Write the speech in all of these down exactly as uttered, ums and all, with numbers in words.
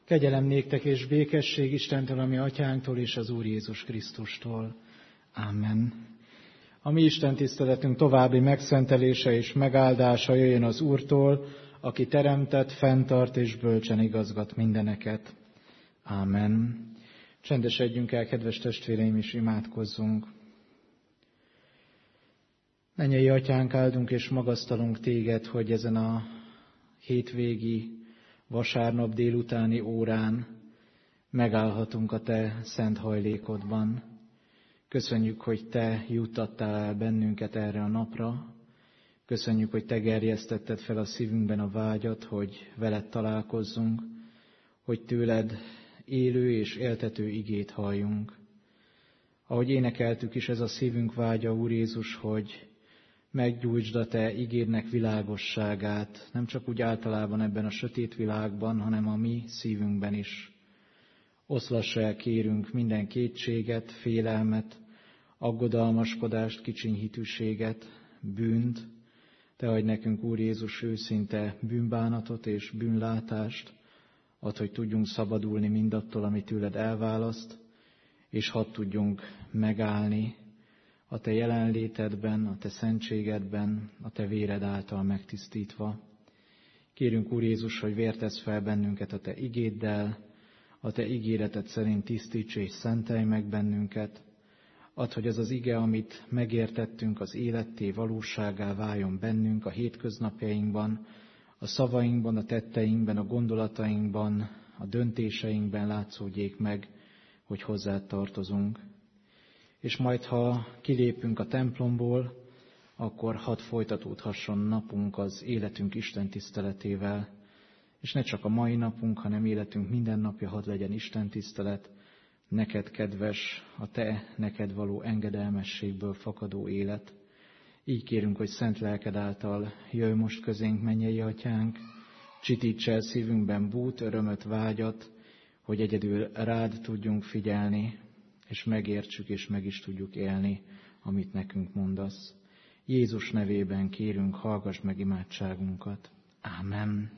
Kegyelem néktek és békesség Istentől, a mi atyánktól és az Úr Jézus Krisztustól. Amen. A mi Isten tiszteletünk további megszentelése és megáldása jöjjön az Úrtól, aki teremtett, fenntart és bölcsen igazgat mindeneket. Amen. Csendesedjünk el, kedves testvéreim, és imádkozzunk. Mennyei Atyánk, áldunk és magasztalunk Téged, hogy ezen a hétvégi vasárnap délutáni órán megállhatunk a Te szent hajlékodban. Köszönjük, hogy Te juttattál el bennünket erre a napra. Köszönjük, hogy Te gerjesztetted fel a szívünkben a vágyat, hogy veled találkozzunk, hogy tőled élő és éltető igét halljunk. Ahogy énekeltük is, ez a szívünk vágya, Úr Jézus, hogy meggyújtsd a Te igédnek világosságát, nem csak úgy általában ebben a sötét világban, hanem a mi szívünkben is. Oszlass el, kérünk, minden kétséget, félelmet, aggodalmaskodást, kicsinyhitűséget, bűnt. Te adj nekünk, Úr Jézus, őszinte bűnbánatot és bűnlátást, add, hogy tudjunk szabadulni mindattól, ami tőled elválaszt, és hadd tudjunk megállni a Te jelenlétedben, a Te szentségedben, a Te véred által megtisztítva. Kérünk, Úr Jézus, hogy vértezz fel bennünket a Te igéddel, a Te ígéreted szerint tisztíts és szentelj meg bennünket. Add, hogy ez az ige, amit megértettünk, az életté valósággá váljon bennünk a hétköznapjainkban, a szavainkban, a tetteinkben, a gondolatainkban, a döntéseinkben látszódjék meg, hogy hozzád tartozunk. És majd, ha kilépünk a templomból, akkor hadd folytatódhasson napunk az életünk Isten tiszteletével, és ne csak a mai napunk, hanem életünk minden napja hadd legyen Isten tisztelet, neked kedves, a Te neked való engedelmességből fakadó élet. Így kérünk, hogy szent lelked által jöjj most közénk, mennyei Atyánk, csitíts el szívünkben bút, örömöt, vágyat, hogy egyedül rád tudjunk figyelni, és megértsük és meg is tudjuk élni, amit nekünk mondasz. Jézus nevében kérünk, hallgass meg imádságunkat. Ámen.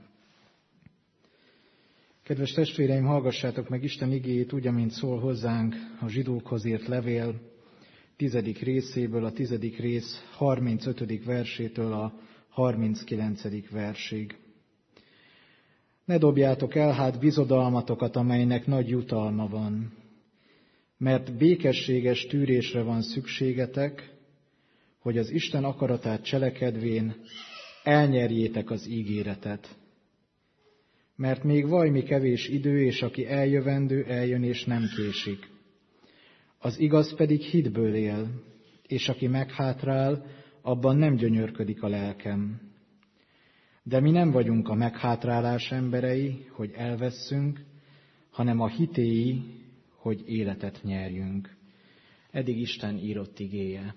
Kedves testvéreim, hallgassátok meg Isten igéjét úgy, amint szól hozzánk a zsidókhoz írt levél tizedik részéből, a tizedik rész harmincötödik versétől a harminckilencedik versig. Ne dobjátok el hát bizodalmatokat, amelynek nagy jutalma van, mert békességes tűrésre van szükségetek, hogy az Isten akaratát cselekedvén elnyerjétek az ígéretet. Mert még vajmi kevés idő, és aki eljövendő, eljön és nem késik. Az igaz pedig hitből él, és aki meghátrál, abban nem gyönyörködik a lelkem. De mi nem vagyunk a meghátrálás emberei, hogy elvesszünk, hanem a hitéi, hogy életet nyerjünk. Eddig Isten írott igéje.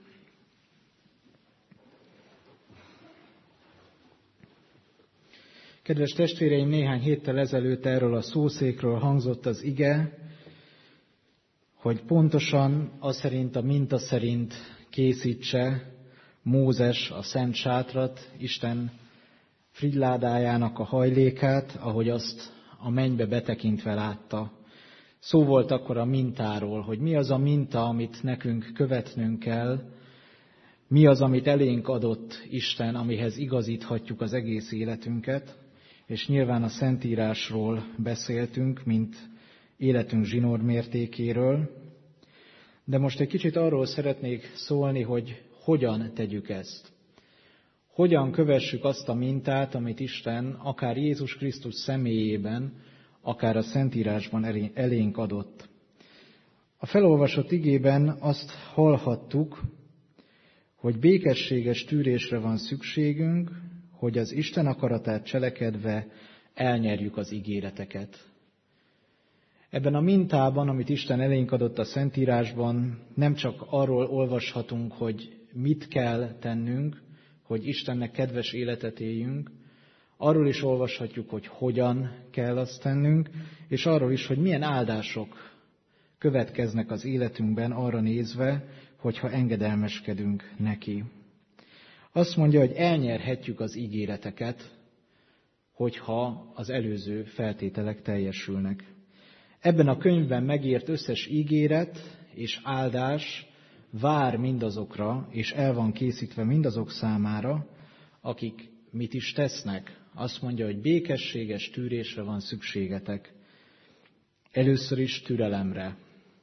Kedves testvéreim, néhány héttel ezelőtt erről a szószékről hangzott az ige, hogy pontosan az szerint, a minta szerint készítse Mózes a szent sátrat, Isten frigyládájának a hajlékát, ahogy azt a mennybe betekintve látta. Szó volt akkor a mintáról, hogy mi az a minta, amit nekünk követnünk kell, mi az, amit elénk adott Isten, amihez igazíthatjuk az egész életünket, és nyilván a Szentírásról beszéltünk, mint életünk zsinórmértékéről, de most egy kicsit arról szeretnék szólni, hogy hogyan tegyük ezt. Hogyan kövessük azt a mintát, amit Isten akár Jézus Krisztus személyében, akár a Szentírásban elénk adott. A felolvasott igében azt hallhattuk, hogy békességes tűrésre van szükségünk, hogy az Isten akaratát cselekedve elnyerjük az ígéreteket. Ebben a mintában, amit Isten elénk adott a Szentírásban, nem csak arról olvashatunk, hogy mit kell tennünk, hogy Istennek kedves életet éljünk, arról is olvashatjuk, hogy hogyan kell azt tennünk, és arról is, hogy milyen áldások következnek az életünkben arra nézve, hogyha engedelmeskedünk neki. Azt mondja, hogy elnyerhetjük az ígéreteket, hogyha az előző feltételek teljesülnek. Ebben a könyvben megírt összes ígéret és áldás vár mindazokra, és el van készítve mindazok számára, akik mit is tesznek. Azt mondja, hogy békességes tűrésre van szükségetek. Először is türelemre.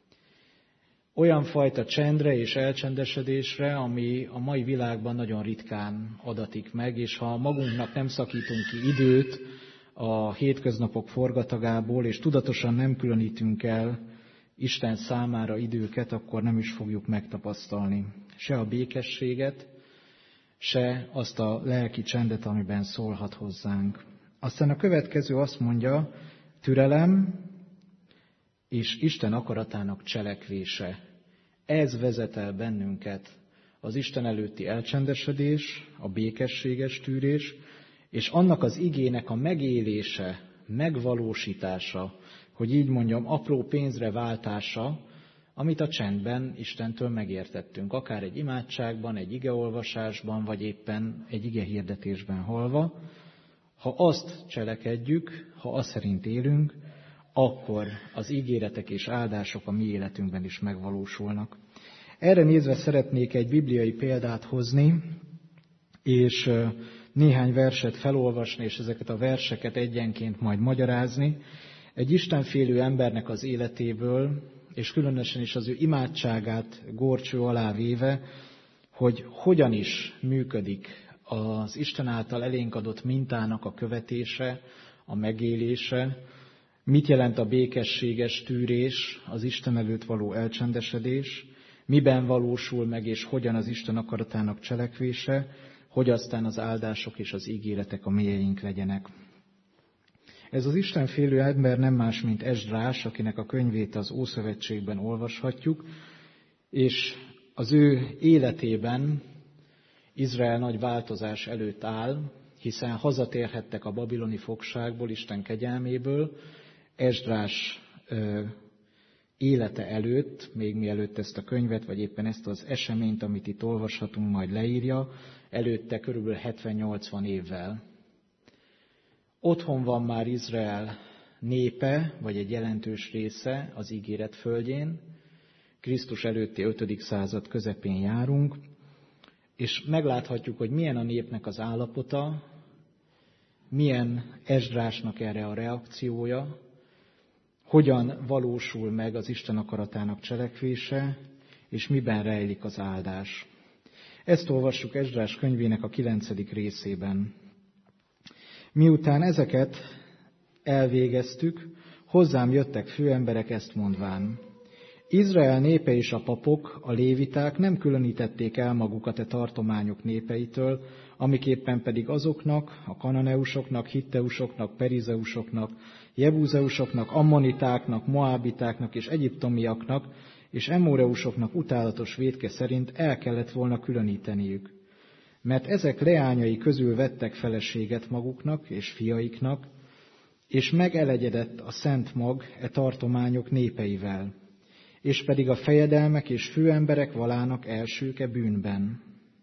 Olyan fajta csendre és elcsendesedésre, ami a mai világban nagyon ritkán adatik meg, és ha magunknak nem szakítunk ki időt a hétköznapok forgatagából, és tudatosan nem különítünk el Isten számára időket, akkor nem is fogjuk megtapasztalni se a békességet, se azt a lelki csendet, amiben szólhat hozzánk. Aztán a következő azt mondja, türelem és Isten akaratának cselekvése. Ez vezet el bennünket az Isten előtti elcsendesedés, a békességes tűrés, és annak az igének a megélése, megvalósítása, hogy így mondjam, apró pénzre váltása, amit a csendben Istentől megértettünk, akár egy imádságban, egy igeolvasásban, vagy éppen egy igehirdetésben halva. Ha azt cselekedjük, ha azt szerint élünk, akkor az ígéretek és áldások a mi életünkben is megvalósulnak. Erre nézve szeretnék egy bibliai példát hozni, és néhány verset felolvasni, és ezeket a verseket egyenként majd magyarázni. Egy istenfélő embernek az életéből, és különösen is az ő imádságát górcső alá véve, hogy hogyan is működik az Isten által elénk adott mintának a követése, a megélése, mit jelent a békességes tűrés, az Isten előtt való elcsendesedés, miben valósul meg, és hogyan az Isten akaratának cselekvése, hogy aztán az áldások és az ígéretek a mélyeink legyenek. Ez az istenfélő ember nem más, mint Esdrás, akinek a könyvét az Ószövetségben olvashatjuk, és az ő életében Izrael nagy változás előtt áll, hiszen hazatérhettek a babiloni fogságból, Isten kegyelméből, Esdrás ö, élete előtt, még mielőtt ezt a könyvet, vagy éppen ezt az eseményt, amit itt olvashatunk, majd leírja, előtte körülbelül hetven-nyolcvan évvel. Otthon van már Izrael népe, vagy egy jelentős része az ígéret földjén. Krisztus előtti ötödik század közepén járunk, és megláthatjuk, hogy milyen a népnek az állapota, milyen Esdrásnak erre a reakciója, hogyan valósul meg az Isten akaratának cselekvése, és miben rejlik az áldás. Ezt olvassuk Esdrás könyvének a kilencedik részében. Miután ezeket elvégeztük, hozzám jöttek főemberek ezt mondván. Izrael népe és a papok, a léviták nem különítették el magukat e tartományok népeitől, amiképpen pedig azoknak, a kananeusoknak, hitteusoknak, perizeusoknak, jebúzeusoknak, ammonitáknak, moábitáknak és egyiptomiaknak és emóreusoknak utálatos vétke szerint el kellett volna különíteniük. Mert ezek leányai közül vettek feleséget maguknak és fiaiknak, és megelegyedett a szent mag e tartományok népeivel, és pedig a fejedelmek és főemberek valának elsőke bűnben.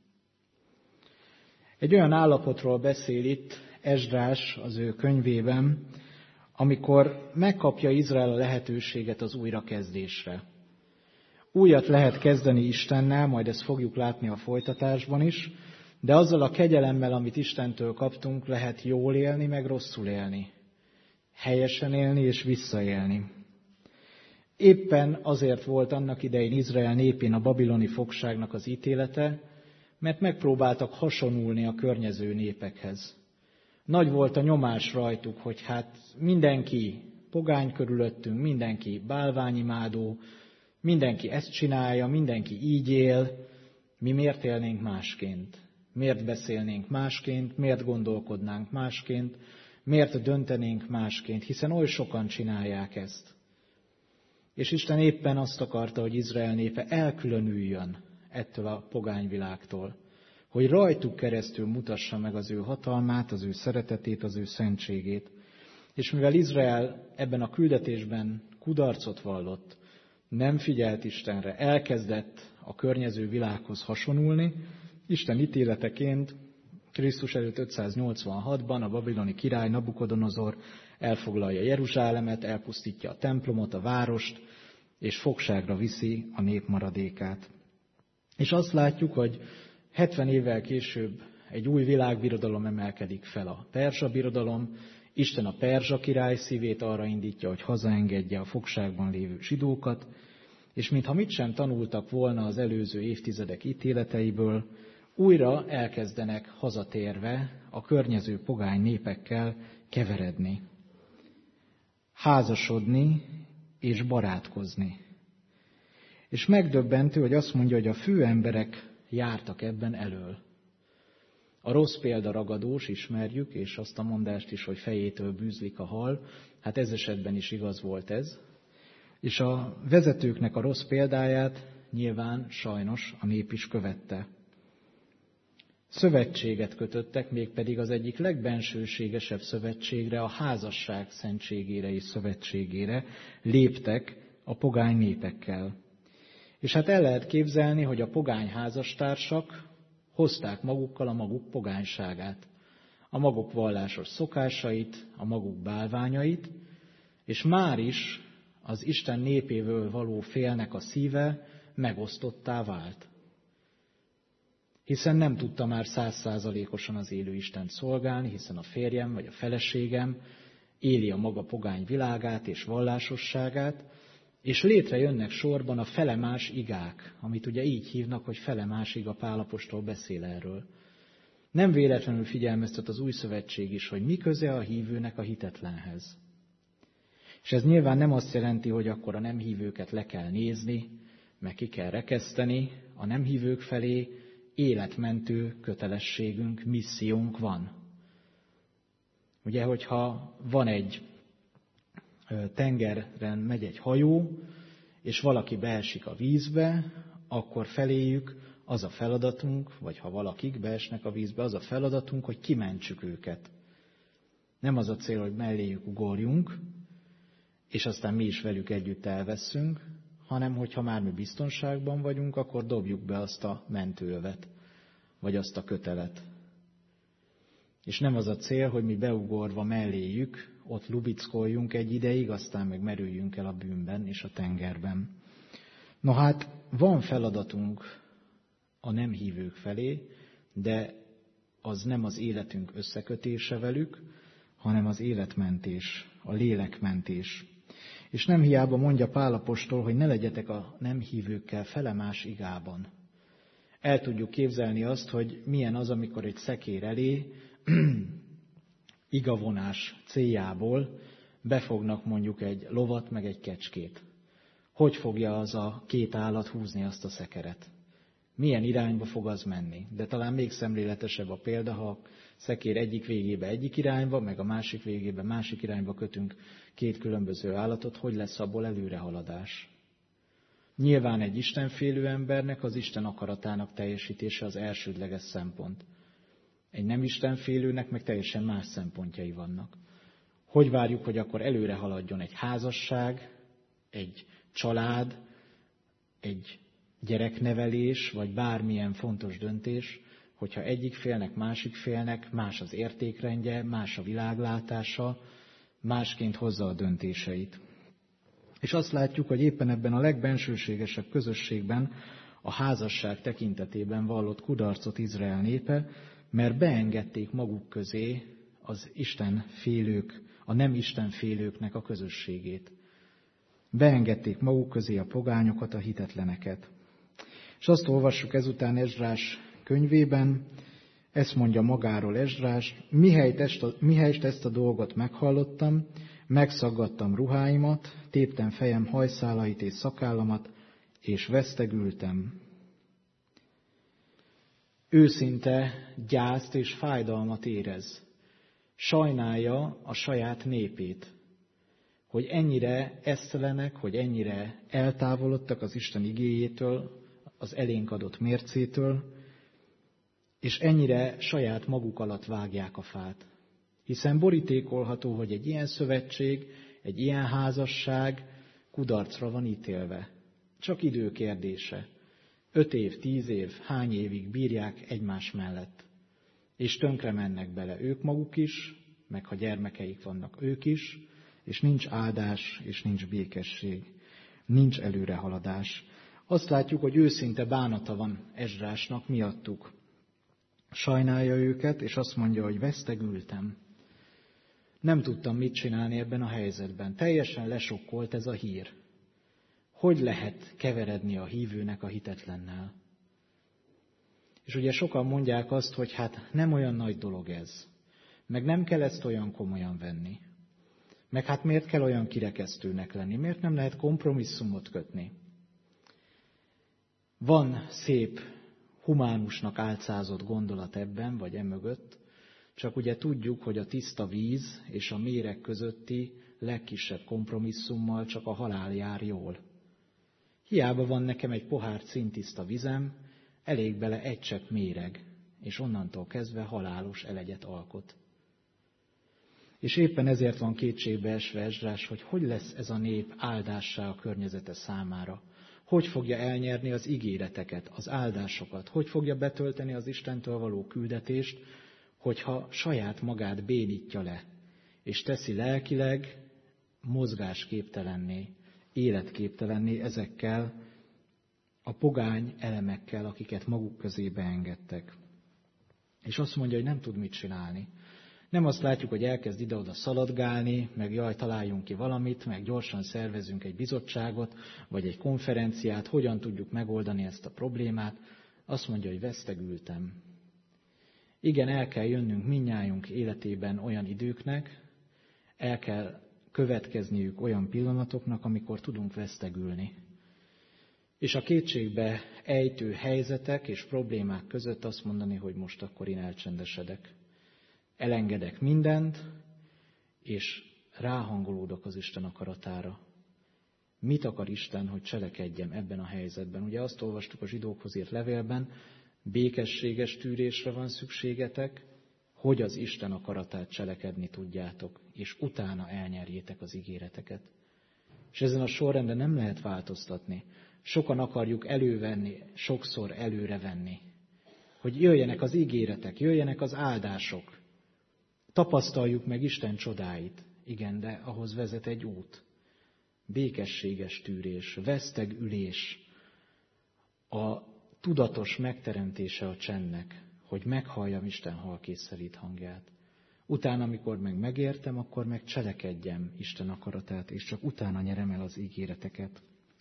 Egy olyan állapotról beszél itt Esdrás az ő könyvében, amikor megkapja Izrael a lehetőséget az újrakezdésre. Újat lehet kezdeni Istennel, majd ezt fogjuk látni a folytatásban is, de azzal a kegyelemmel, amit Istentől kaptunk, lehet jól élni, meg rosszul élni. Helyesen élni és visszaélni. Éppen azért volt annak idején Izrael népén a babiloni fogságnak az ítélete, mert megpróbáltak hasonulni a környező népekhez. Nagy volt a nyomás rajtuk, hogy hát mindenki pogány körülöttünk, mindenki bálványimádó, mindenki ezt csinálja, mindenki így él, mi miért élnénk másként? Miért beszélnénk másként, miért gondolkodnánk másként, miért döntenénk másként, hiszen oly sokan csinálják ezt. És Isten éppen azt akarta, hogy Izrael népe elkülönüljön ettől a pogányvilágtól, hogy rajtuk keresztül mutassa meg az ő hatalmát, az ő szeretetét, az ő szentségét. És mivel Izrael ebben a küldetésben kudarcot vallott, nem figyelt Istenre, elkezdett a környező világhoz hasonulni, Isten ítéleteként Krisztus előtt ötszáznyolcvanhatban a babiloni király Nabukodonozor elfoglalja Jeruzsálemet, elpusztítja a templomot, a várost, és fogságra viszi a nép maradékát. És azt látjuk, hogy hetven évvel később egy új világbirodalom emelkedik fel, a perzsa birodalom. Isten a perzsa király szívét arra indítja, hogy hazaengedje a fogságban lévő zsidókat, és mintha mit sem tanultak volna az előző évtizedek ítéleteiből, újra elkezdenek hazatérve a környező pogány népekkel keveredni, házasodni és barátkozni. És megdöbbentő, hogy azt mondja, hogy a főemberek jártak ebben elől. A rossz példa ragadós, ismerjük, és azt a mondást is, hogy fejétől bűzlik a hal. Hát ez esetben is igaz volt ez. És a vezetőknek a rossz példáját nyilván sajnos a nép is követte. Szövetséget kötöttek, mégpedig az egyik legbensőségesebb szövetségre, a házasság szentségére és szövetségére léptek a pogány népekkel. És hát el lehet képzelni, hogy a pogány házastársak hozták magukkal a maguk pogányságát, a maguk vallásos szokásait, a maguk bálványait, és már is az Isten népéből való félnek a szíve megosztottá vált. Hiszen nem tudta már százszázalékosan az élő Istent szolgálni, hiszen a férjem vagy a feleségem éli a maga pogány világát és vallásosságát, és létrejönnek sorban a felemás igák, amit ugye így hívnak, hogy felemás iga, Pál apostol beszél erről. Nem véletlenül figyelmeztet az új szövetség is, hogy mi köze a hívőnek a hitetlenhez. És ez nyilván nem azt jelenti, hogy akkor a nem hívőket le kell nézni, meg ki kell rekeszteni, a nem hívők felé életmentő kötelességünk, missziónk van. Ugye, hogyha van egy tengeren megy egy hajó, és valaki beesik a vízbe, akkor feléjük az a feladatunk, vagy ha valakik beesnek a vízbe, az a feladatunk, hogy kimentsük őket. Nem az a cél, hogy melléjük ugorjunk, és aztán mi is velük együtt elveszünk, hanem hogyha már mi biztonságban vagyunk, akkor dobjuk be azt a mentőövet, vagy azt a kötelet. És nem az a cél, hogy mi beugorva melléjük, ott lubickoljunk egy ideig, aztán meg merüljünk el a bűnben és a tengerben. No hát, van feladatunk a nem hívők felé, de az nem az életünk összekötése velük, hanem az életmentés, a lélekmentés. És nem hiába mondja Pál apostol, hogy ne legyetek a nem hívőkkel felemás igában. El tudjuk képzelni azt, hogy milyen az, amikor egy szekér elé igavonás céljából befognak mondjuk egy lovat, meg egy kecskét. Hogy fogja az a két állat húzni azt a szekeret? Milyen irányba fog az menni? De talán még szemléletesebb a példa, ha a szekér egyik végébe egyik irányba, meg a másik végébe másik irányba kötünk két különböző állatot, hogy lesz abból előrehaladás? Nyilván egy istenfélő embernek az Isten akaratának teljesítése az elsődleges szempont. Egy nem istenfélőnek meg teljesen más szempontjai vannak. Hogy várjuk, hogy akkor előre haladjon egy házasság, egy család, egy gyereknevelés, vagy bármilyen fontos döntés, hogyha egyik félnek, másik félnek más az értékrendje, más a világlátása, másként hozza a döntéseit. És azt látjuk, hogy éppen ebben a legbensőségesebb közösségben a házasság tekintetében vallott kudarcot Izrael népe, mert beengedték maguk közé az Isten félők, a nem Isten félőknek a közösségét. Beengedték maguk közé a pogányokat, a hitetleneket. És azt olvassuk ezután Esdrás könyvében, ezt mondja magáról Esdrás, mihelyt ezt a, mihelyt ezt a dolgot meghallottam, megszaggattam ruháimat, téptem fejem hajszálait és szakállamat, és vesztegültem. Őszinte gyászt és fájdalmat érez. Sajnálja a saját népét, hogy ennyire esztelenek, hogy ennyire eltávolodtak az Isten igéjétől, az elénk adott mércétől, és ennyire saját maguk alatt vágják a fát. Hiszen borítékolható, hogy egy ilyen szövetség, egy ilyen házasság kudarcra van ítélve. Csak idő kérdése. Öt év, tíz év, hány évig bírják egymás mellett. és tönkre mennek bele ők maguk is, meg ha gyermekeik vannak ők is, és nincs áldás, és nincs békesség, nincs előrehaladás. Azt látjuk, hogy őszinte bánata van Ezrásnak miattuk. Sajnálja őket, és azt mondja, hogy vesztegültem. Nem tudtam mit csinálni ebben a helyzetben. Teljesen lesokkolt ez a hír. Hogy lehet keveredni a hívőnek a hitetlennel? És ugye sokan mondják azt, hogy hát nem olyan nagy dolog ez. Meg nem kell ezt olyan komolyan venni. Meg hát miért kell olyan kirekesztőnek lenni? Miért nem lehet kompromisszumot kötni? Van szép, humánusnak álcázott gondolat ebben, vagy emögött, csak ugye tudjuk, hogy a tiszta víz és a méreg közötti legkisebb kompromisszummal csak a halál jár jól. Hiába van nekem egy pohár szintiszta vizem, elég bele egy csepp méreg, és onnantól kezdve halálos elegyet alkot. És éppen ezért van kétségbe esve Ezrás, hogy hogy lesz ez a nép áldássá a környezete számára. Hogy fogja elnyerni az ígéreteket, az áldásokat, hogy fogja betölteni az Istentől való küldetést, hogyha saját magát bénítja le, és teszi lelkileg mozgásképtelenné, életképtelenné ezekkel a pogány elemekkel, akiket maguk közé beengedtek. És azt mondja, hogy nem tud mit csinálni. Nem azt látjuk, hogy elkezd ide-oda szaladgálni, meg jaj, találjunk ki valamit, meg gyorsan szervezünk egy bizottságot, vagy egy konferenciát, hogyan tudjuk megoldani ezt a problémát. Azt mondja, hogy vesztegültem. Igen, el kell jönnünk mindnyájunk életében olyan időknek, el kell következniük olyan pillanatoknak, amikor tudunk vesztegülni. És a kétségbe ejtő helyzetek és problémák között azt mondani, hogy most akkor én elcsendesedek. Elengedek mindent, és ráhangolódok az Isten akaratára. Mit akar Isten, hogy cselekedjem ebben a helyzetben? Ugye azt olvastuk a zsidókhoz írt levélben, békességes tűrésre van szükségetek, hogy az Isten akaratát cselekedni tudjátok, és utána elnyerjétek az ígéreteket. És ezen a sorrenden nem lehet változtatni. Sokan akarjuk elővenni, sokszor előrevenni, hogy jöjjenek az ígéretek, jöjjenek az áldások. Tapasztaljuk meg Isten csodáit. Igen, de ahhoz vezet egy út. Békességes tűrés, vesztegülés, a tudatos megteremtése a csendnek, hogy meghalljam Isten halkészszelíd hangját. Utána, amikor meg megértem, akkor meg cselekedjem Isten akaratát, és csak utána nyerem el az ígéreteket.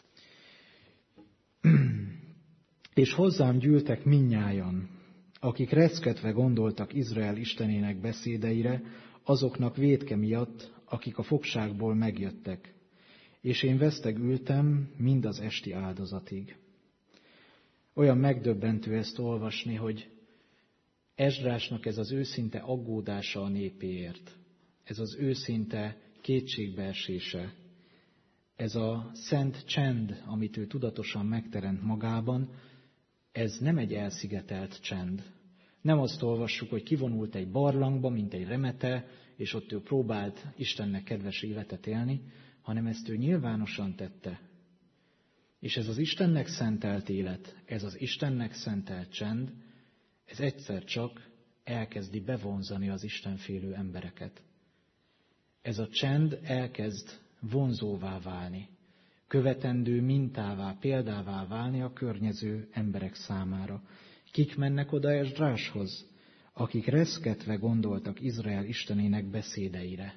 És hozzám gyűltek mindnyájan, akik reszketve gondoltak Izrael Istenének beszédeire, azoknak vétke miatt, akik a fogságból megjöttek. És én vesztegültem mind az esti áldozatig. Olyan megdöbbentő ezt olvasni, hogy Ezrásnak ez az őszinte aggódása a népéért, ez az őszinte kétségbeesése, ez a szent csend, amit ő tudatosan megteremt magában, ez nem egy elszigetelt csend. Nem azt olvassuk, hogy kivonult egy barlangba, mint egy remete, és ott ő próbált Istennek kedves életet élni, hanem ezt ő nyilvánosan tette. És ez az Istennek szentelt élet, ez az Istennek szentelt csend, ez egyszer csak elkezdi bevonzani az istenfélő embereket. Ez a csend elkezd vonzóvá válni, követendő mintává, példává válni a környező emberek számára. Kik mennek oda Ezráshoz? Akik reszketve gondoltak Izrael Istenének beszédeire.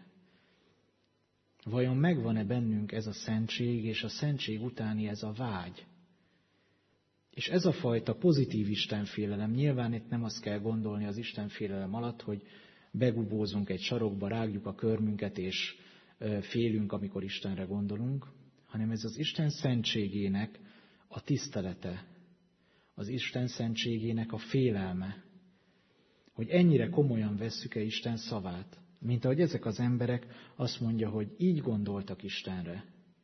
Vajon megvan-e bennünk ez a szentség, és a szentség utáni ez a vágy? És ez a fajta pozitív istenfélelem, nyilván itt nem azt kell gondolni az istenfélelem alatt, hogy begubózunk egy sarokba, rágjuk a körmünket, és félünk, amikor Istenre gondolunk, hanem ez az Isten szentségének a tisztelete, az Isten szentségének a félelme, hogy ennyire komolyan vesszük-e Isten szavát, mint ahogy ezek az emberek azt mondja, hogy így gondoltak Istenre.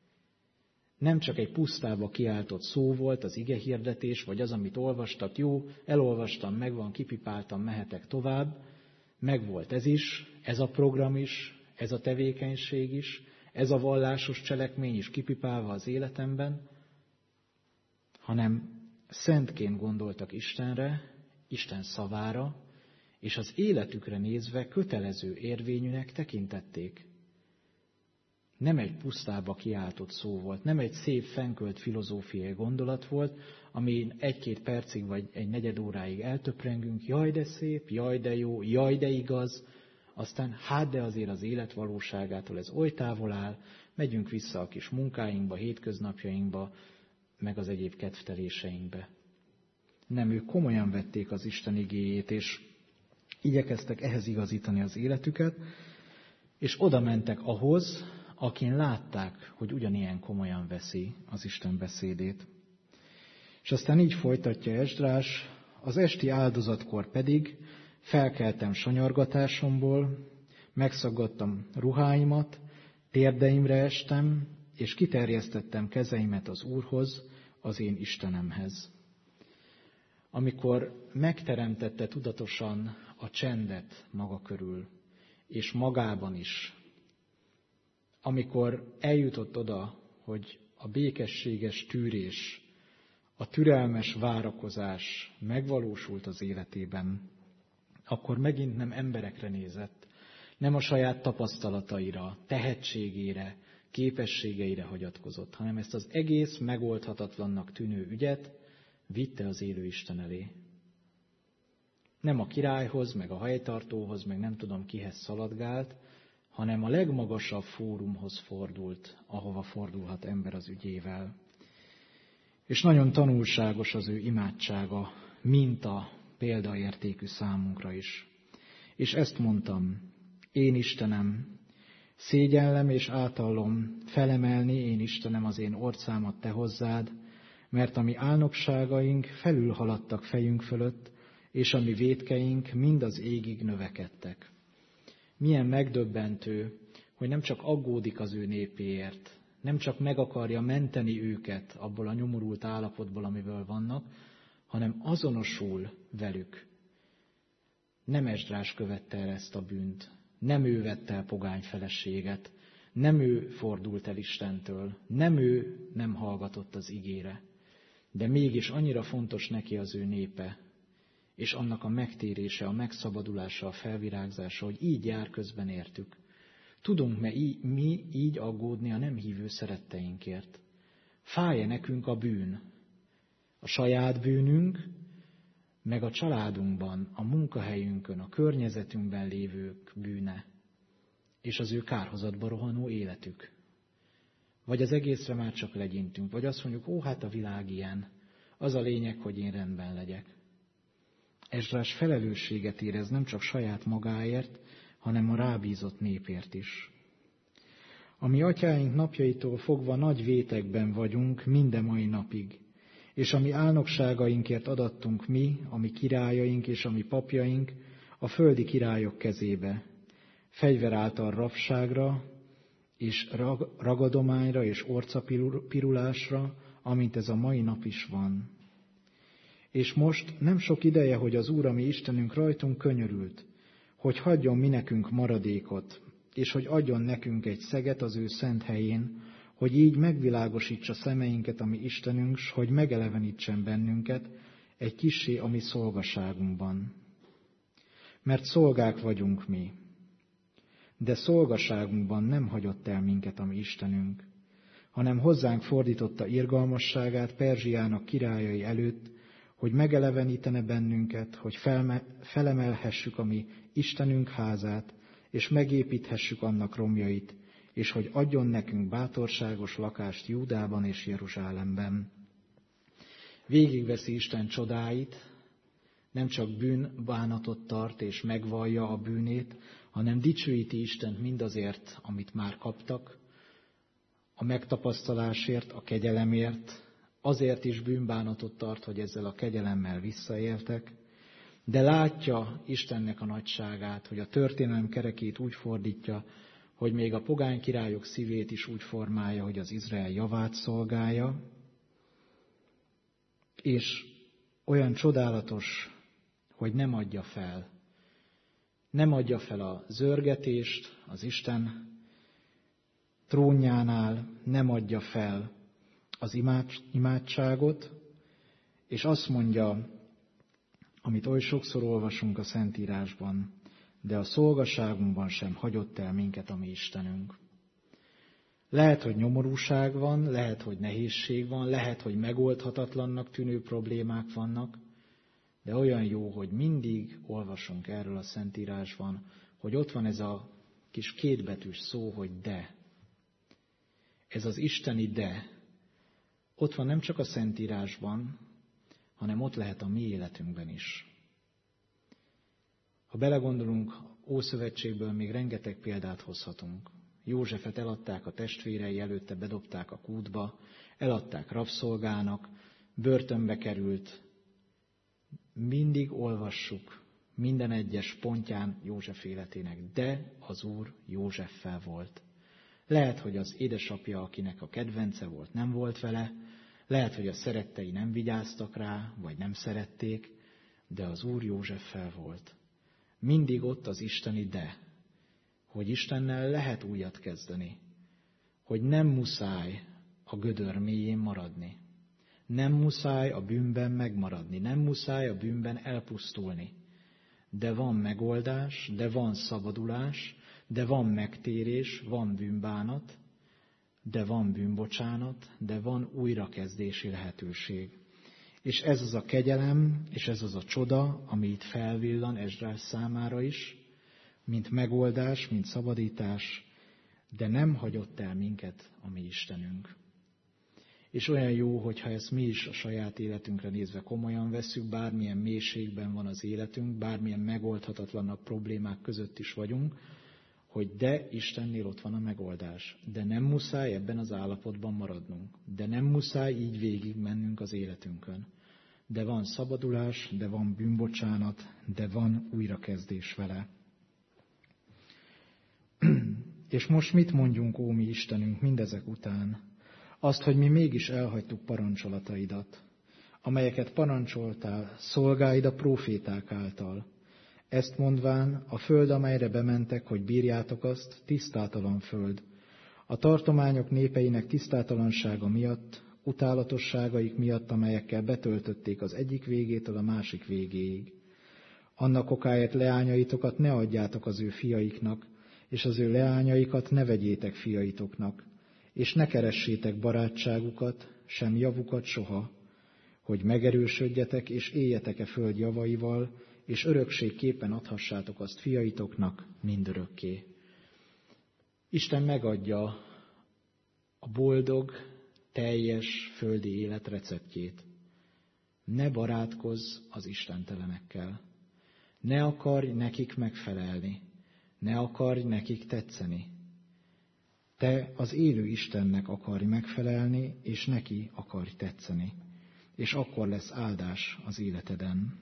Nem csak egy pusztába kiáltott szó volt az igehirdetés, vagy az, amit olvastak, jó, elolvastam, megvan, kipipáltam, mehetek tovább, megvolt ez is, ez a program is, ez a tevékenység is, ez a vallásos cselekmény is kipipálva az életemben, hanem szentként gondoltak Istenre, Isten szavára, és az életükre nézve kötelező érvényűnek tekintették. Nem egy pusztába kiáltott szó volt, nem egy szép, fenkölt filozófiai gondolat volt, amin egy-két percig vagy egy negyed óráig eltöprengünk, jaj de szép, jaj de jó, jaj de igaz, aztán hát de azért az élet valóságától ez oly távol áll, megyünk vissza a kis munkáinkba, hétköznapjainkba, meg az egyéb kedvteléseinkbe. Nem, ők komolyan vették az Isten igéjét, és igyekeztek ehhez igazítani az életüket, és oda mentek ahhoz, akin látták, hogy ugyanilyen komolyan veszi az Isten beszédét. És aztán így folytatja Esdrás, az esti áldozatkor pedig felkeltem sanyargatásomból, megszaggattam ruháimat, térdeimre estem, és kiterjesztettem kezeimet az Úrhoz, az én Istenemhez. Amikor megteremtette tudatosan a csendet maga körül, és magában is, amikor eljutott oda, hogy a békességes tűrés, a türelmes várakozás megvalósult az életében, akkor megint nem emberekre nézett, nem a saját tapasztalataira, tehetségére, képességeire hagyatkozott, hanem ezt az egész megoldhatatlannak tűnő ügyet vitte az élő Isten elé. Nem a királyhoz, meg a helytartóhoz, meg nem tudom kihez szaladgált, hanem a legmagasabb fórumhoz fordult, ahova fordulhat ember az ügyével. És nagyon tanulságos az ő imádsága, minta, példaértékű számunkra is. És ezt mondtam, én Istenem, szégyellem és átallom felemelni, én Istenem, az én orcámat te hozzád, mert a mi álnokságaink felülhaladtak fejünk fölött, és a mi vétkeink mind az égig növekedtek. Milyen megdöbbentő, hogy nem csak aggódik az ő népéért, nem csak meg akarja menteni őket abból a nyomorult állapotból, amiből vannak, hanem azonosul velük. Nem Esdrás követte el ezt a bűnt, nem ő vette el pogány feleséget, nem ő fordult el Istentől, nem ő nem hallgatott az igére, de mégis annyira fontos neki az ő népe, és annak a megtérése, a megszabadulása, a felvirágzása, hogy így jár közben értük. Tudunk mi így aggódni a nem hívő szeretteinkért? Fáj-e nekünk a bűn? A saját bűnünk, meg a családunkban, a munkahelyünkön, a környezetünkben lévők bűne, és az ő kárhozatba rohanó életük. Vagy az egészre már csak legyintünk, vagy azt mondjuk, ó, hát a világ ilyen, az a lényeg, hogy én rendben legyek. Esdrás felelősséget érez nem csak saját magáért, hanem a rábízott népért is. A mi atyáink napjaitól fogva nagy vétekben vagyunk minden mai napig, és a mi álnokságainkért adattunk mi, a mi királyaink és a mi papjaink a földi királyok kezébe, fegyver által rabságra, és ragadományra és orcapirulásra, amint ez a mai nap is van. És most nem sok ideje, hogy az Úr, a mi Istenünk rajtunk könyörült, hogy hagyjon mi nekünk maradékot, és hogy adjon nekünk egy szeget az ő szent helyén, hogy így megvilágosítsa szemeinket a mi Istenünk, s hogy megelevenítsen bennünket egy kissé a mi szolgaságunkban. Mert szolgák vagyunk mi, de szolgaságunkban nem hagyott el minket a mi Istenünk, hanem hozzánk fordította irgalmasságát Perzsiának királyai előtt, hogy megelevenítene bennünket, hogy felme, felemelhessük a mi Istenünk házát, és megépíthessük annak romjait, és hogy adjon nekünk bátorságos lakást Júdában és Jeruzsálemben. Végigveszi Isten csodáit, nem csak bűnbánatot tart és megvallja a bűnét, hanem dicsőíti Istent mindazért, amit már kaptak, a megtapasztalásért, a kegyelemért, azért is bűnbánatot tart, hogy ezzel a kegyelemmel visszaéltek, de látja Istennek a nagyságát, hogy a történelem kerekét úgy fordítja, hogy még a pogány királyok szívét is úgy formálja, hogy az Izrael javát szolgálja, és olyan csodálatos, hogy nem adja fel. Nem adja fel a zörgetést az Isten trónjánál, nem adja fel az imádságot, és azt mondja amit oly sokszor olvasunk a Szentírásban, de a szolgaságunkban sem hagyott el minket a mi Istenünk. Lehet, hogy nyomorúság van, lehet, hogy nehézség van, lehet, hogy megoldhatatlannak tűnő problémák vannak, de olyan jó, hogy mindig olvasunk erről a Szentírásban, hogy ott van ez a kis kétbetűs szó, hogy de. Ez az isteni de. Ott van nem csak a Szentírásban, hanem ott lehet a mi életünkben is. Ha belegondolunk, Ószövetségből még rengeteg példát hozhatunk. Józsefet eladták a testvérei, előtte bedobták a kútba, eladták rabszolgának, börtönbe került. Mindig olvassuk minden egyes pontján József életének, de az Úr Józseffel volt. Lehet, hogy az édesapja, akinek a kedvence volt, nem volt vele, lehet, hogy a szerettei nem vigyáztak rá, vagy nem szerették, de az Úr Józseffel volt. Mindig ott az isteni de, hogy Istennel lehet újat kezdeni, hogy nem muszáj a gödör mélyén maradni, nem muszáj a bűnben megmaradni, nem muszáj a bűnben elpusztulni, de van megoldás, de van szabadulás, de van megtérés, van bűnbánat, de van bűnbocsánat, de van újrakezdési lehetőség. És ez az a kegyelem, és ez az a csoda, ami itt felvillan Esdrás számára is, mint megoldás, mint szabadítás, de nem hagyott el minket a mi Istenünk. És olyan jó, hogyha ezt mi is a saját életünkre nézve komolyan vesszük, bármilyen mélységben van az életünk, bármilyen megoldhatatlanak problémák között is vagyunk, hogy de Istennél ott van a megoldás. De nem muszáj ebben az állapotban maradnunk. De nem muszáj így végig mennünk az életünkön. De van szabadulás, de van bűnbocsánat, de van újrakezdés vele. És most mit mondjunk, ó mi Istenünk, mindezek után? Azt, hogy mi mégis elhagytuk parancsolataidat, amelyeket parancsoltál szolgáid a próféták által. Ezt mondván, a föld, amelyre bementek, hogy bírjátok azt, tisztátalan föld. A tartományok népeinek tisztátalansága miatt, utálatosságaik miatt, amelyekkel betöltötték az egyik végétől a másik végéig. Annak okáért leányaitokat ne adjátok az ő fiaiknak, és az ő leányaikat ne vegyétek fiaitoknak, és ne keressétek barátságukat, sem javukat soha, hogy megerősödjetek és éljetek-e föld javaival, és örökségképpen adhassátok azt fiaitoknak mindörökké. Isten megadja a boldog, teljes földi élet receptjét. Ne barátkozz az istentelenekkel. Ne akarj nekik megfelelni. Ne akarj nekik tetszeni. Te az élő Istennek akarj megfelelni, és neki akarj tetszeni. És akkor lesz áldás az életeden.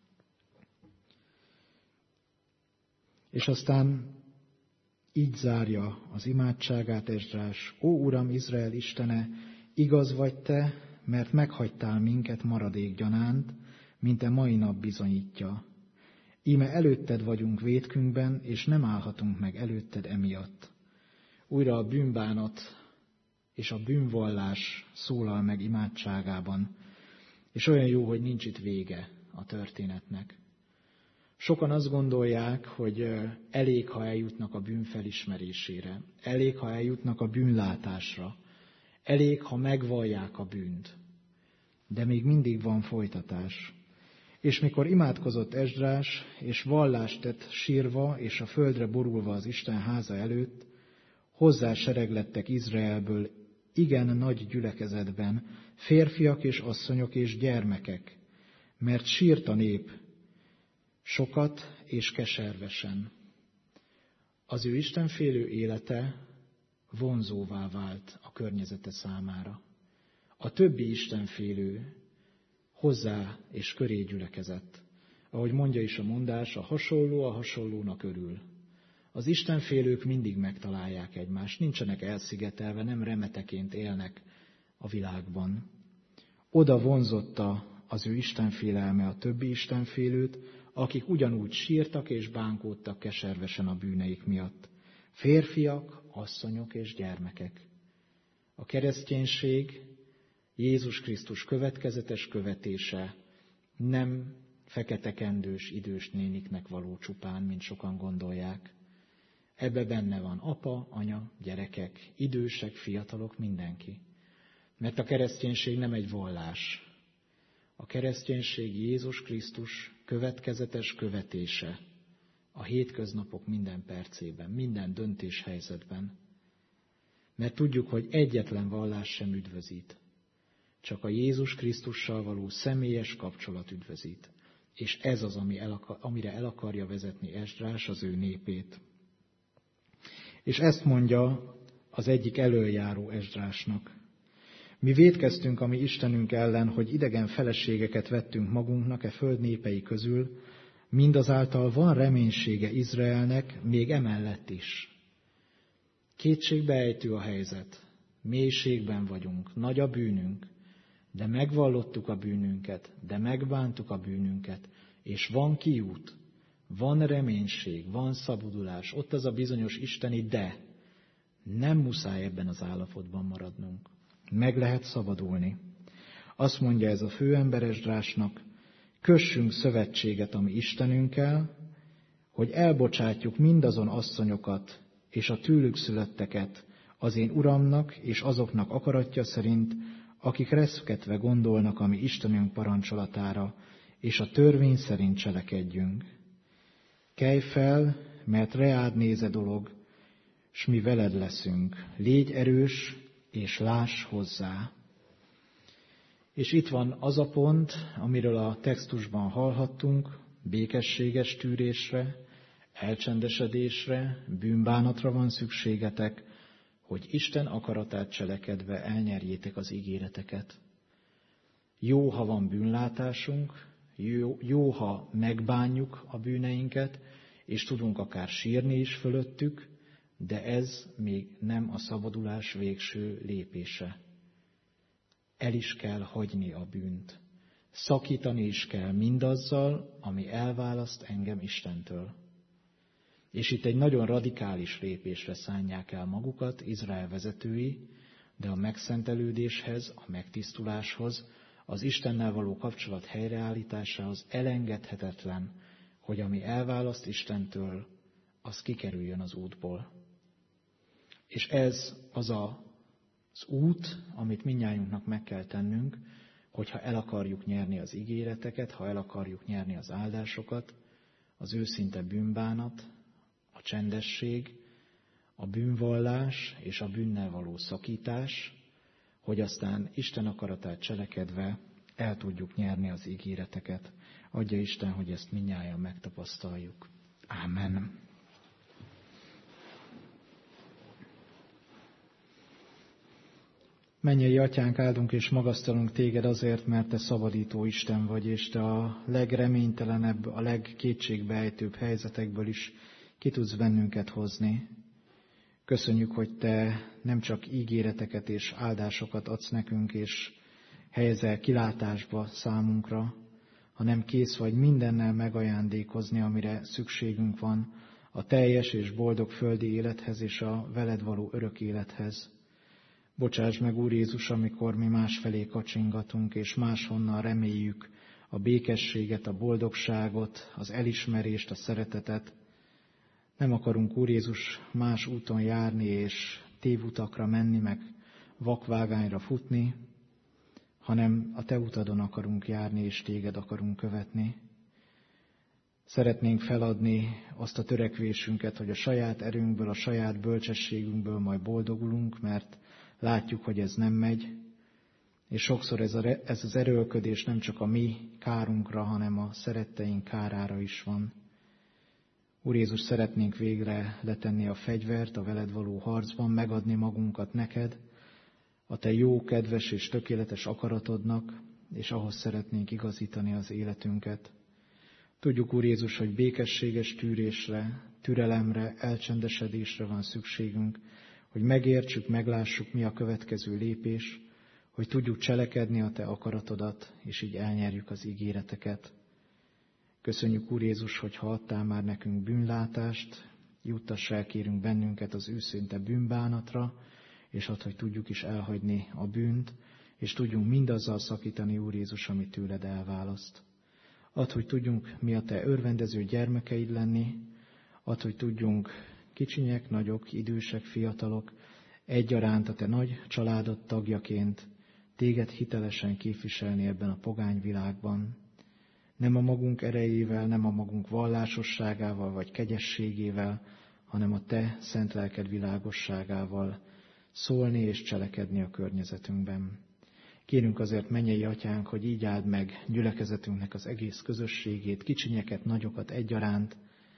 És aztán így zárja az imádságát Esdrás: Ó Uram, Izrael Istene, igaz vagy te, mert meghagytál minket maradékgyanánt, mint e mai nap bizonyítja. Íme előtted vagyunk vétkünkben, és nem állhatunk meg előtted emiatt. Újra a bűnbánat és a bűnvallás szólal meg imádságában, és olyan jó, hogy nincs itt vége a történetnek. Sokan azt gondolják, hogy elég, ha eljutnak a bűn felismerésére, elég, ha eljutnak a bűnlátásra, elég, ha megvallják a bűnt. De még mindig van folytatás. És mikor imádkozott Esdrás, és vallást tett sírva és a földre borulva az Isten háza előtt, hozzá sereglettek Izraelből igen nagy gyülekezetben férfiak és asszonyok és gyermekek, mert sírt a nép, sokat és keservesen. Az ő istenfélő élete vonzóvá vált a környezete számára. A többi istenfélő hozzá és köré gyülekezett. Ahogy mondja is a mondás, a hasonló a hasonlónak örül. Az istenfélők mindig megtalálják egymást, nincsenek elszigetelve, nem remeteként élnek a világban. Oda vonzotta az ő istenfélelme a többi istenfélőt, akik ugyanúgy sírtak és bánkódtak keservesen a bűneik miatt. Férfiak, asszonyok és gyermekek. A kereszténység, Jézus Krisztus következetes követése nem fekete-kendős idős néniknek való csupán, mint sokan gondolják. Ebbe benne van apa, anya, gyerekek, idősek, fiatalok, mindenki. Mert a kereszténység nem egy vallás. A kereszténység Jézus Krisztus következetes követése a hétköznapok minden percében, minden döntéshelyzetben. Mert tudjuk, hogy egyetlen vallás sem üdvözít. Csak a Jézus Krisztussal való személyes kapcsolat üdvözít. És ez az, ami el akar, amire el akarja vezetni Esdrás az ő népét. És ezt mondja az egyik elöljáró Esdrásnak. Mi vétkeztünk a mi Istenünk ellen, hogy idegen feleségeket vettünk magunknak e föld népei közül, mindazáltal van reménysége Izraelnek, még emellett is. Kétségbeejtő a helyzet, mélységben vagyunk, nagy a bűnünk, de megvallottuk a bűnünket, de megbántuk a bűnünket, és van kiút, van reménység, van szabadulás, ott az a bizonyos isteni de. Nem muszáj ebben az állapotban maradnunk. Meg lehet szabadulni. Azt mondja ez a főember Esdrásnak, kössünk szövetséget a mi Istenünkkel, hogy elbocsátjuk mindazon asszonyokat és a tőlük születteket az én Uramnak és azoknak akaratja szerint, akik reszketve gondolnak a mi Istenünk parancsolatára, és a törvény szerint cselekedjünk. Kelj fel, mert reád néze dolog, s mi veled leszünk. Légy erős, és láss hozzá. És itt van az a pont, amiről a textusban hallhattunk, békességes tűrésre, elcsendesedésre, bűnbánatra van szükségetek, hogy Isten akaratát cselekedve elnyerjétek az ígéreteket. Jó, ha van bűnlátásunk, jó, jó, ha megbánjuk a bűneinket, és tudunk akár sírni is fölöttük, de ez még nem a szabadulás végső lépése. El is kell hagyni a bűnt. Szakítani is kell mindazzal, ami elválaszt engem Istentől. És itt egy nagyon radikális lépésre szánják el magukat Izrael vezetői, de a megszentelődéshez, a megtisztuláshoz, az Istennel való kapcsolat helyreállításához elengedhetetlen, hogy ami elválaszt Istentől, az kikerüljön az útból. És ez az a, az út, amit mindnyájunknak meg kell tennünk, hogyha el akarjuk nyerni az ígéreteket, ha el akarjuk nyerni az áldásokat, az őszinte bűnbánat, a csendesség, a bűnvallás és a bűnnel való szakítás, hogy aztán Isten akaratát cselekedve el tudjuk nyerni az ígéreteket. Adja Isten, hogy ezt mindnyájan megtapasztaljuk. Ámen. Mennyei Atyánk, áldunk és magasztalunk Téged azért, mert Te szabadító Isten vagy, és Te a legreménytelenebb, a legkétségbeejtőbb helyzetekből is ki tudsz bennünket hozni. Köszönjük, hogy Te nem csak ígéreteket és áldásokat adsz nekünk, és helyezel kilátásba számunkra, hanem kész vagy mindennel megajándékozni, amire szükségünk van a teljes és boldog földi élethez és a veled való örök élethez. Bocsáss meg, Úr Jézus, amikor mi másfelé kacsingatunk, és máshonnan reméljük a békességet, a boldogságot, az elismerést, a szeretetet. Nem akarunk, Úr Jézus, más úton járni és tévutakra menni, meg vakvágányra futni, hanem a Te utadon akarunk járni, és Téged akarunk követni. Szeretnénk feladni azt a törekvésünket, hogy a saját erőnkből, a saját bölcsességünkből majd boldogulunk, mert látjuk, hogy ez nem megy, és sokszor ez, a, ez az erőlködés nem csak a mi kárunkra, hanem a szeretteink kárára is van. Úr Jézus, szeretnénk végre letenni a fegyvert a veled való harcban, megadni magunkat neked, a Te jó, kedves és tökéletes akaratodnak, és ahhoz szeretnénk igazítani az életünket. Tudjuk, Úr Jézus, hogy békességes tűrésre, türelemre, elcsendesedésre van szükségünk, hogy megértsük, meglássuk, mi a következő lépés, hogy tudjuk cselekedni a Te akaratodat, és így elnyerjük az ígéreteket. Köszönjük, Úr Jézus, hogy ha adtál már nekünk bűnlátást, juttass el, kérünk bennünket az őszinte bűnbánatra, és add, hogy tudjuk is elhagyni a bűnt, és tudjunk mindazzal szakítani, Úr Jézus, amit tőled elválaszt. Add, hogy tudjunk mi a Te örvendező gyermekeid lenni, add, hogy tudjunk kicsinyek, nagyok, idősek, fiatalok, egyaránt a Te nagy családod tagjaként Téged hitelesen képviselni ebben a pogány világban. Nem a magunk erejével, nem a magunk vallásosságával vagy kegyességével, hanem a Te szent lelked világosságával szólni és cselekedni a környezetünkben. Kérünk azért, mennyei Atyánk, hogy így áld meg gyülekezetünknek az egész közösségét, kicsinyeket, nagyokat egyaránt.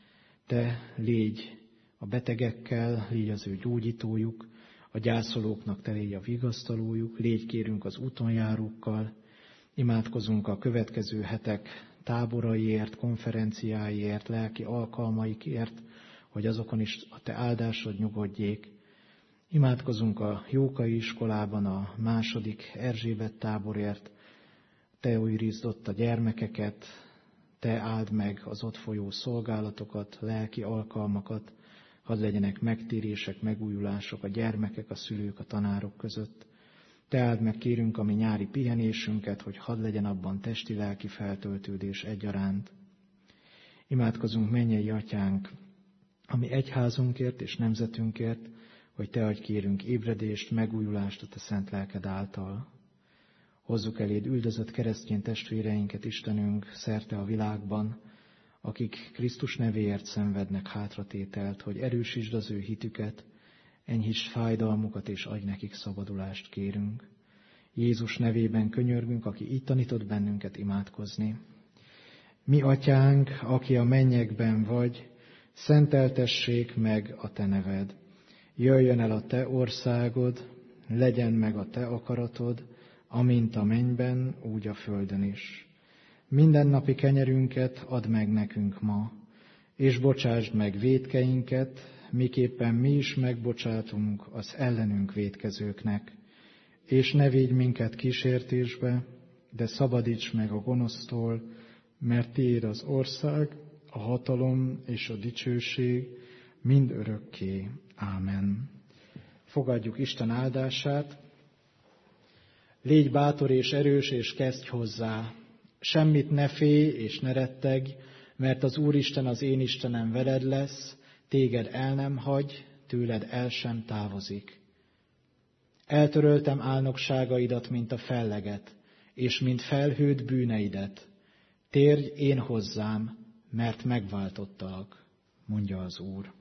Te légy a betegekkel, légy az ő gyógyítójuk, a gyászolóknak te légy a vigasztalójuk, légy kérünk az útonjárókkal, imádkozunk a következő hetek táboraiért, konferenciáiért, lelki alkalmaikért, hogy azokon is a Te áldásod nyugodjék. Imádkozunk a Jókai iskolában a második Erzsébet táborért, Te újrítsd ott a gyermekeket, Te áld meg az ott folyó szolgálatokat, lelki alkalmakat, hadd legyenek megtérések, megújulások a gyermekek, a szülők, a tanárok között. Te áld meg, kérünk, a mi nyári pihenésünket, hogy hadd legyen abban testi-lelki feltöltődés egyaránt. Imádkozunk, mennyei Atyánk, a mi egyházunkért és nemzetünkért, hogy Te adj, kérünk, ébredést, megújulást a Te szent lelked által. Hozzuk eléd üldözött keresztény testvéreinket, Istenünk, szerte a világban, akik Krisztus nevéért szenvednek hátratételt, hogy erősítsd az ő hitüket, enyhítsd fájdalmukat, és adj nekik szabadulást, kérünk. Jézus nevében könyörgünk, aki így tanított bennünket imádkozni. Mi Atyánk, aki a mennyekben vagy, szenteltessék meg a Te neved. Jöjjön el a Te országod, legyen meg a Te akaratod, amint a mennyben, úgy a földön is. Mindennapi kenyerünket add meg nekünk ma, és bocsásd meg vétkeinket, miképpen mi is megbocsátunk az ellenünk vétkezőknek. És ne védj minket kísértésbe, de szabadíts meg a gonosztól, mert Tiéd az ország, a hatalom és a dicsőség mind örökké. Ámen. Fogadjuk Isten áldását. Légy bátor és erős, és kezdj hozzá. Semmit ne félj és ne rettegj, mert az Úristen, az én Istenem veled lesz, téged el nem hagy, tőled el sem távozik. Eltöröltem álnokságaidat, mint a felleget, és mint felhőd bűneidet. Térj én hozzám, mert megváltottalak, mondja az Úr.